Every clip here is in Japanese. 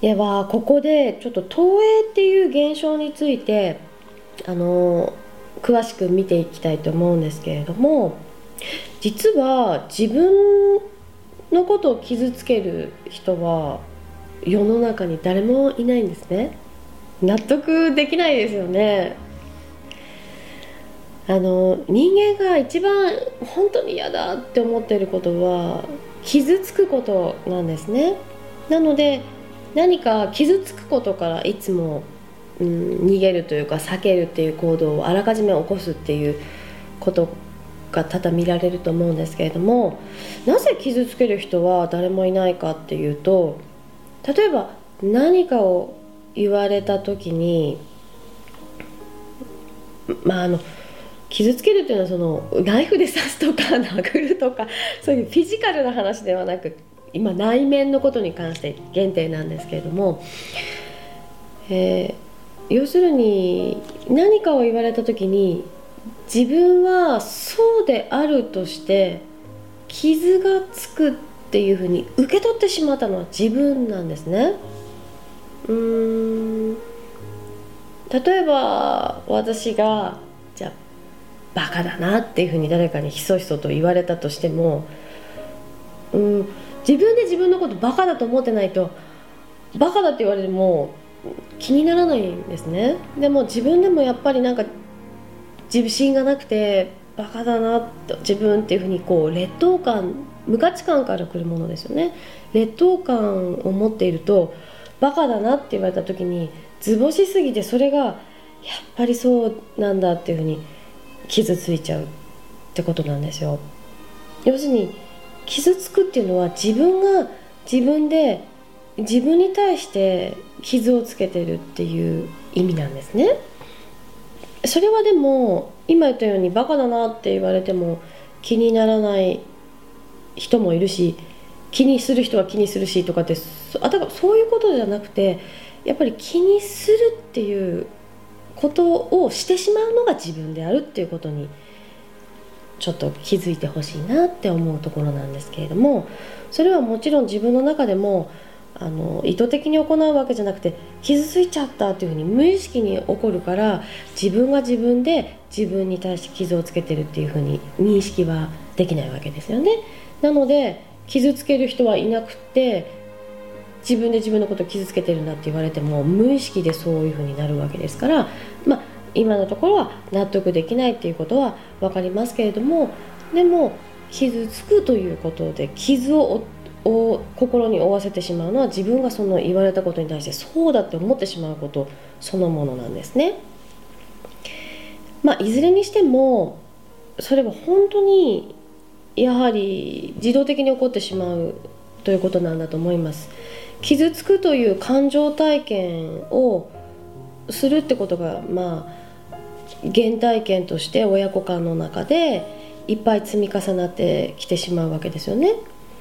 ではここでちょっと投影っていう現象について詳しく見ていきたいと思うんですけれども、実は自分のことを傷つける人は世の中に誰もいないんですね。納得できないですよね。人間が一番本当に嫌だって思っていることは傷つくことなんですね。なので何か傷つくことからいつも、逃げるというか避けるっていう行動をあらかじめ起こすっていうことが多々見られると思うんですけれども、なぜ傷つける人は誰もいないかっていうと、例えば何かを言われた時に、傷つけるっていうのはそのナイフで刺すとか殴るとかそういうフィジカルな話ではなく、今内面のことに関して限定なんですけれども、要するに何かを言われた時に自分はそうであるとして傷がつくっていうふうに受け取ってしまったのは自分なんですね。例えば私がじゃあバカだなっていうふうに誰かにひそひそと言われたとしても、自分で自分のことバカだと思ってないと、バカだって言われても気にならないんですね。でも自分でもやっぱりなんか自信がなくてバカだなと自分っていうふうに劣等感、無価値観から来るものですよね。劣等感を持っているとバカだなって言われた時に図星すぎて、それがやっぱりそうなんだっていうふうに傷ついちゃうってことなんですよ。要するに傷つくっていうのは自分が自分で自分に対して傷をつけてるっていう意味なんですね。それはでも今言ったようにバカだなって言われても気にならない人もいるし、気にする人は気にするしとかって、だからそういうことじゃなくて、やっぱり気にするっていうことをしてしまうのが自分であるっていうことにちょっと気づいてほしいなって思うところなんですけれども、それはもちろん自分の中でも意図的に行うわけじゃなくて、傷ついちゃったっていうふうに無意識に起こるから、自分が自分で自分に対して傷をつけてるっていうふうに認識はできないわけですよね。なので傷つける人はいなくて、自分で自分のことを傷つけてるんだって言われても無意識でそういうふうになるわけですから、今のところは納得できないっていうことは分かりますけれども、でも傷つくということで傷を心に負わせてしまうのは自分がその言われたことに対してそうだって思ってしまうことそのものなんですね。いずれにしてもそれは本当にやはり自動的に起こってしまうということなんだと思います。傷つくという感情体験をするってことが原体験として親子間の中でいっぱい積み重なってきてしまうわけですよね。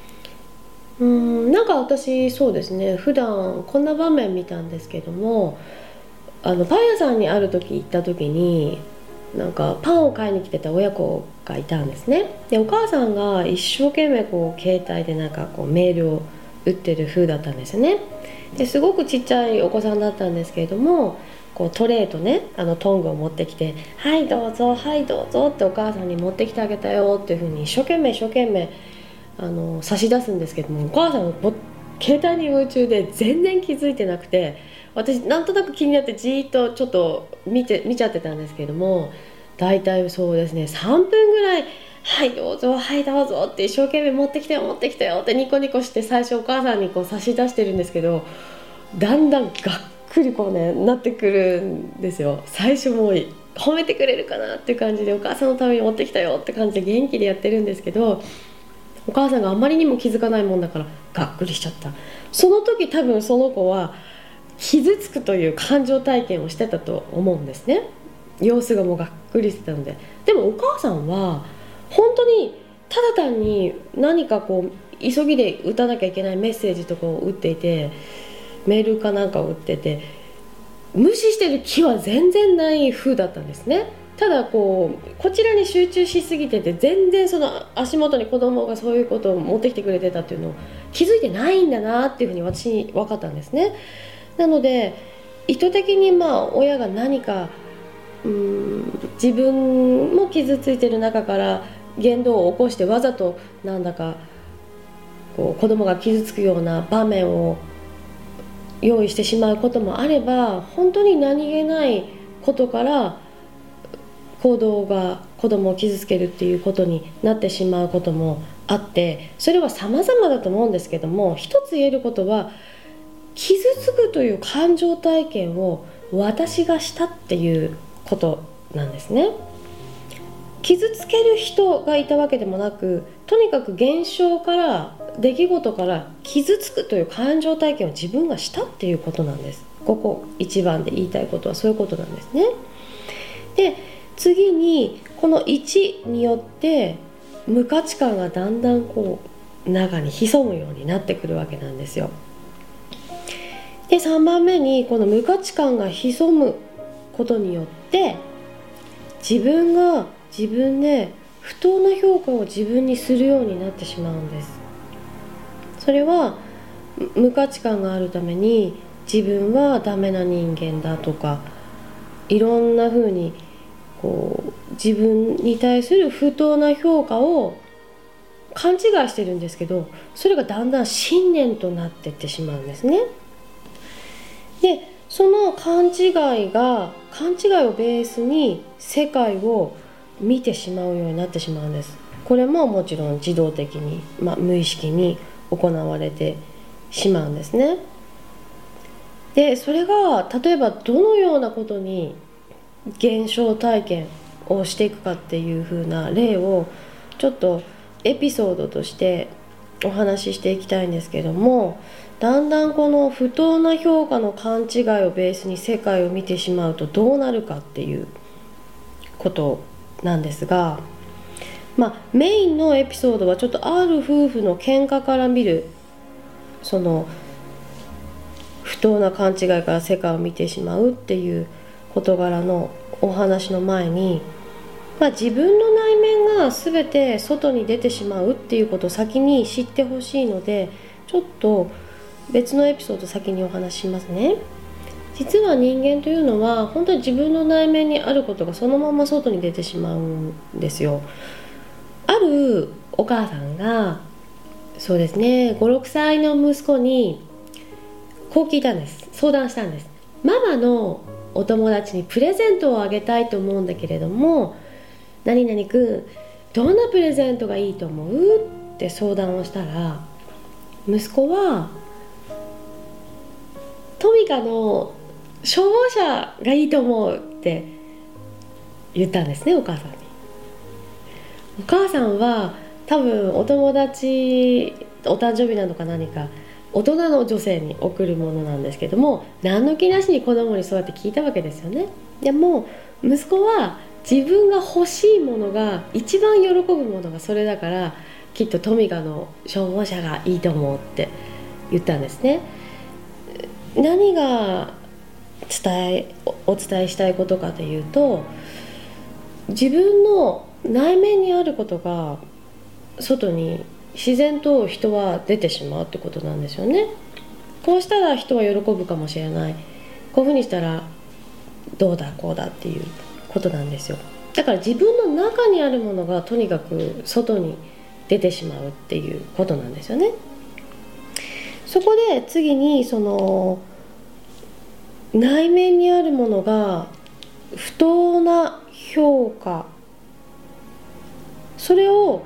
なんか私そうですね、普段こんな場面見たんですけども、パン屋さんにある時行った時になんかパンを買いに来てた親子がいたんですね。でお母さんが一生懸命携帯でなんかメールを打ってる風だったんですよね。ですごくちっちゃいお子さんだったんですけれども、トレーとねトングを持ってきてはいどうぞはいどうぞってお母さんに持ってきてあげたよっていう風に一生懸命差し出すんですけども、お母さん携帯に夢中で全然気づいてなくて、私なんとなく気になってじーっとちょっと見ちゃってたんですけども、だいたいそうですね3分ぐらいはいどうぞはいどうぞって一生懸命持ってきたよってニコニコして最初お母さんに差し出してるんですけど、だんだんがっくりなってくるんですよ。最初もう褒めてくれるかなっていう感じでお母さんのために持ってきたよって感じで元気でやってるんですけど、お母さんがあまりにも気づかないもんだからがっくりしちゃった。その時多分その子は傷つくという感情体験をしてたと思うんですね。様子がもうがっくりしてたので。でもお母さんは本当にただ単に何か急ぎで打たなきゃいけないメッセージとかを打っていて、メールかなんかを打ってて無視してる気は全然ない風だったんですね。ただこちらに集中しすぎてて全然その足元に子供がそういうことを持ってきてくれてたっていうのを気づいてないんだなっていうふうに私に分かったんですね。なので意図的に親が何か自分も傷ついてる中から言動を起こしてわざとなんだか子供が傷つくような場面を用意してしまうこともあれば、本当に何気ないことから行動が子供を傷つけるっていうことになってしまうこともあって、それは様々だと思うんですけども、一つ言えることは、傷つくという感情体験を私がしたっていうことなんですね。傷つける人がいたわけでもなく、とにかく現象から出来事から傷つくという感情体験を自分がしたっていうことなんです。ここ一番で言いたいことはそういうことなんですね。で、次にこの1によって無価値観がだんだん中に潜むようになってくるわけなんですよ。で、3番目にこの無価値観が潜むことによって自分が自分で不当な評価を自分にするようになってしまうんです。それは無価値観があるために自分はダメな人間だとか、いろんな風に自分に対する不当な評価を勘違いしてるんですけど、それがだんだん信念となっていってしまうんですね。で、その勘違いをベースに世界を見てしまうようになってしまうんです。これももちろん自動的に、無意識に行われてしまうんですね。で、それが例えばどのようなことに現象体験をしていくかっていう風な例をちょっとエピソードとしてお話ししていきたいんですけども、だんだんこの不当な評価の勘違いをベースに世界を見てしまうとどうなるかっていうことなんですが、メインのエピソードはちょっとある夫婦の喧嘩から見るその不当な勘違いから世界を見てしまうっていう事柄のお話の前に、自分の内面が全て外に出てしまうっていうことを先に知ってほしいので、ちょっと別のエピソード先にお話ししますね。実は人間というのは本当に自分の内面にあることがそのまま外に出てしまうんですよ。あるお母さんがそうですね、5、6歳の息子にこう聞いたんです。相談したんです。ママのお友達にプレゼントをあげたいと思うんだけれども、何々くんどんなプレゼントがいいと思うって相談をしたら、息子はトミカの消防車がいいと思うって言ったんですね、お母さんに。お母さんは多分お友達お誕生日なのか何か大人の女性に贈るものなんですけども、何の気なしに子供にそうやって聞いたわけですよね。でも息子は自分が欲しいものが一番喜ぶものがそれだから、きっとトミカの消防車がいいと思うって言ったんですね。何がお伝えしたいことかというと、自分の内面にあることが外に自然と人は出てしまうってことなんですよね。こうしたら人は喜ぶかもしれない、こういうふうにしたらどうだこうだっていうことなんですよ。だから自分の中にあるものがとにかく外に出てしまうっていうことなんですよね。そこで次にその内面にあるものが不当な評価、それを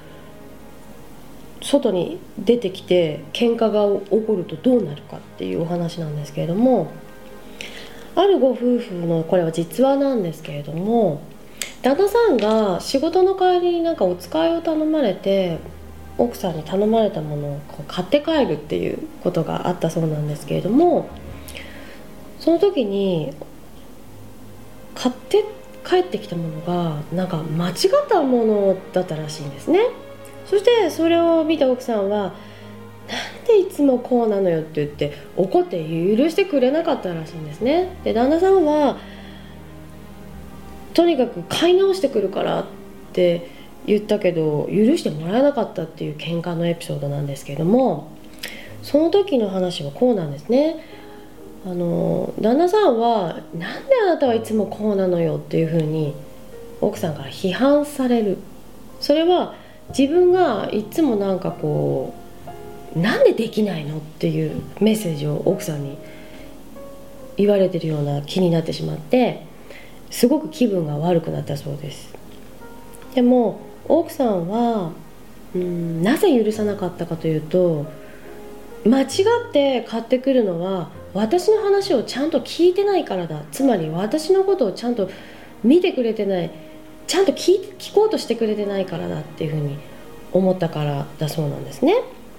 外に出てきて喧嘩が起こるとどうなるかっていうお話なんですけれども、あるご夫婦のこれは実話なんですけれども、旦那さんが仕事の帰りにお使いを頼まれて、奥さんに頼まれたものを買って帰るっていうことがあったそうなんですけれども、その時に買って帰ってきたものが間違ったものだったらしいんですね。そしてそれを見た奥さんは、なんでいつもこうなのよって言って怒って許してくれなかったらしいんですね。で、旦那さんはとにかく買い直してくるからって言ったけど許してもらえなかったっていう喧嘩のエピソードなんですけれども、 その時の話はこうなんですね。旦那さんはなんであなたはいつもこうなのよっていうふうに奥さんから批判される。それは自分がいつもなんかこう、なんでできないのっていうメッセージを奥さんに言われてるような気になってしまって、すごく気分が悪くなったそうです。でも奥さんはなぜ許さなかったかというと、間違って買ってくるのは私の話をちゃんと聞いてないからだ、つまり私のことをちゃんと見てくれてない、ちゃんと聞こうとしてくれてないからだっていうふうに思ったからだそうなんですね。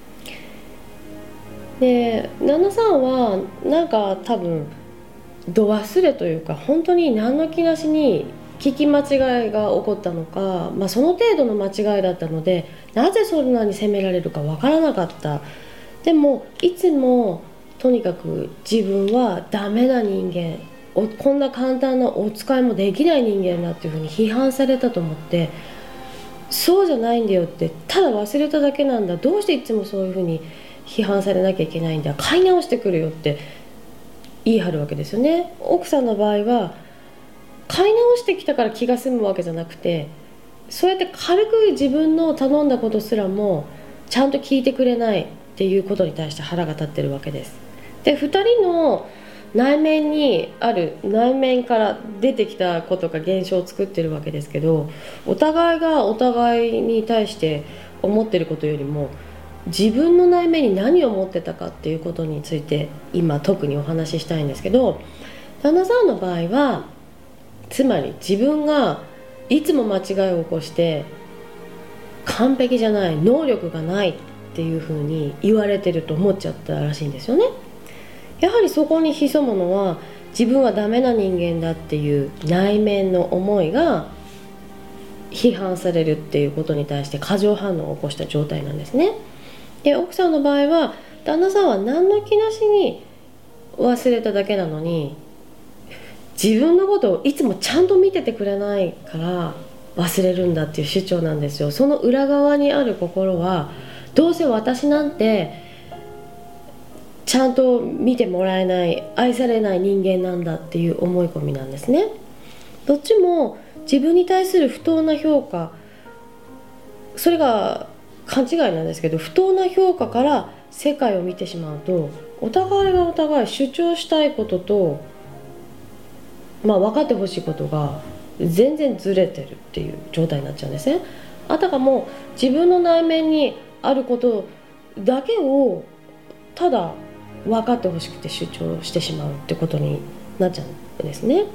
で旦那さんはなんか多分度忘れというか、本当に何の気なしに聞き間違いが起こったのか、その程度の間違いだったのでなぜそんなに責められるかわからなかった。でもいつもとにかく自分はダメな人間、こんな簡単なお使いもできない人間だっていうふうに批判されたと思って、そうじゃないんだよって、ただ忘れただけなんだ、どうしていつもそういうふうに批判されなきゃいけないんだ、買い直してくるよって言い張るわけですよね。奥さんの場合は買い直してきたから気が済むわけじゃなくて、そうやって軽く自分の頼んだことすらもちゃんと聞いてくれないっていうことに対して腹が立ってるわけです。で2人の内面にある、内面から出てきたことが現象を作ってるわけですけど、お互いがお互いに対して思ってることよりも自分の内面に何を持ってたかっていうことについて今特にお話ししたいんですけど、旦那さんの場合はつまり自分がいつも間違いを起こして完璧じゃない、能力がないっていうふうに言われてると思っちゃったらしいんですよね。やはりそこに潜むのは自分はダメな人間だっていう内面の思いが批判されるっていうことに対して過剰反応を起こした状態なんですね。で奥さんの場合は旦那さんは何の気なしに忘れただけなのに、自分のことをいつもちゃんと見ててくれないから忘れるんだっていう主張なんですよ。その裏側にある心は、どうせ私なんてちゃんと見てもらえない、愛されない人間なんだっていう思い込みなんですね。どっちも自分に対する不当な評価、それが勘違いなんですけど、不当な評価から世界を見てしまうと、お互いがお互い主張したいことと、分かってほしいことが全然ずれてるっていう状態になっちゃうんですね。あたかも自分の内面にあることだけをただ分かってほしくて主張してしまうってことになっちゃうんですね。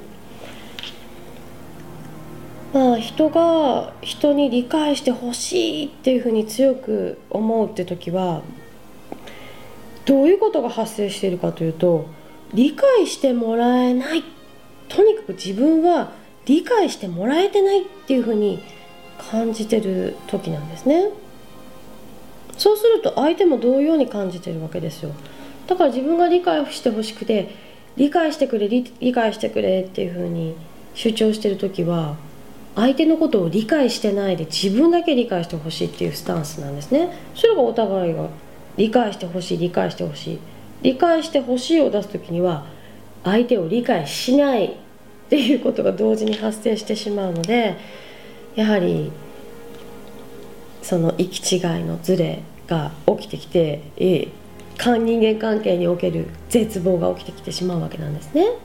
人が人に理解してほしいっていうふうに強く思うって時はどういうことが発生しているかというと、理解してもらえない、とにかく自分は理解してもらえてないっていうふうに感じてる時なんですね。そうすると相手も同様に感じてるわけですよ。だから自分が理解してほしくて、理解してくれ理解してくれっていうふうに主張してる時は、相手のことを理解してないで自分だけ理解してほしいっていうスタンスなんですね。それがお互いが理解してほしい理解してほしい理解してほしいを出す時には、相手を理解しないっていうことが同時に発生してしまうので、やはりその行き違いのズレが起きてきて、人間関係における絶望が起きてきてしまうわけなんですね。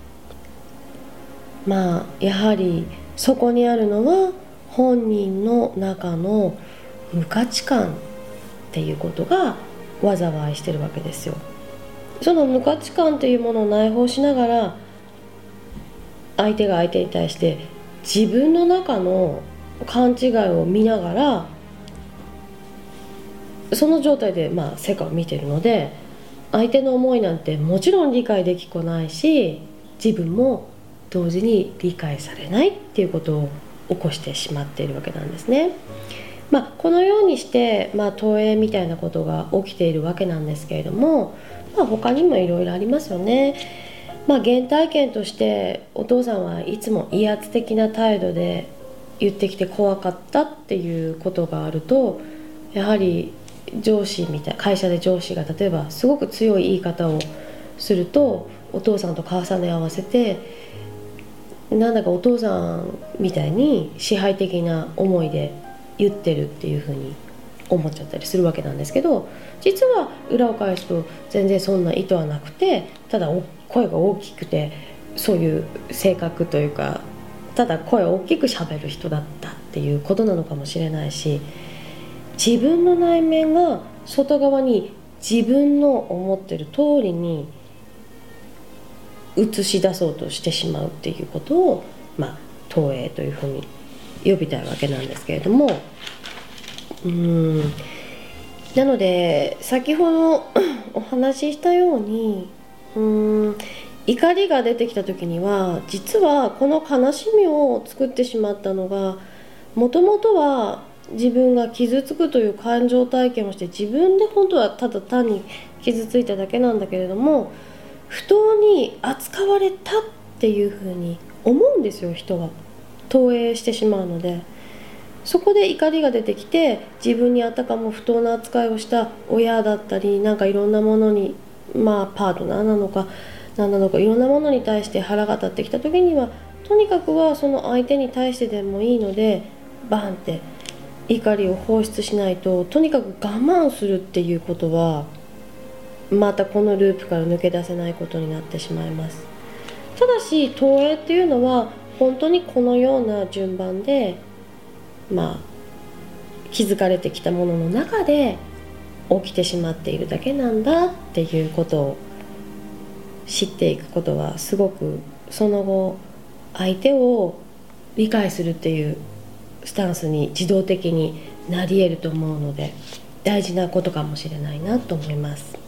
やはりそこにあるのは本人の中の無価値観っていうことが災いしてるわけですよ。その無価値観っていうものを内包しながら、相手が相手に対して自分の中の勘違いを見ながら、その状態で世界を見てるので、相手の思いなんてもちろん理解できっこないし、自分も同時に理解されないっていうことを起こしてしまっているわけなんですね。このようにして、投影みたいなことが起きているわけなんですけれども、他にもいろいろありますよね。原体験としてお父さんはいつも威圧的な態度で言ってきて怖かったっていうことがあると、やはり上司みたい、会社で上司が例えばすごく強い言い方をすると、お父さんと重ね合わせてなんだかお父さんみたいに支配的な思いで言ってるっていう風に思っちゃったりするわけなんですけど、実は裏を返すと全然そんな意図はなくて、ただ声が大きくてそういう性格というか、ただ声を大きく喋る人だったっていうことなのかもしれないし、自分の内面が外側に自分の思ってる通りに映し出そうとしてしまうっていうことを、投影というふうに呼びたいわけなんですけれども、なので先ほどお話ししたように、怒りが出てきた時には、実はこの悲しみを作ってしまったのが、もともとは自分が傷つくという感情体験をして、自分で本当はただ単に傷ついただけなんだけれども、不当に扱われたっていうふうに思うんですよ、人は。投影してしまうので、そこで怒りが出てきて、自分にあたかも不当な扱いをした親だったり、なんかいろんなものに、パートナーなのか何なのか、いろんなものに対して腹が立ってきた時には、とにかくはその相手に対してでもいいのでバンって怒りを放出しないと、とにかく我慢するっていうことはまたこのループから抜け出せないことになってしまいます。ただし投影っていうのは本当にこのような順番で築かれてきたものの中で起きてしまっているだけなんだっていうことを知っていくことは、すごくその後相手を理解するっていうスタンスに自動的になり得ると思うので、大事なことかもしれないなと思います。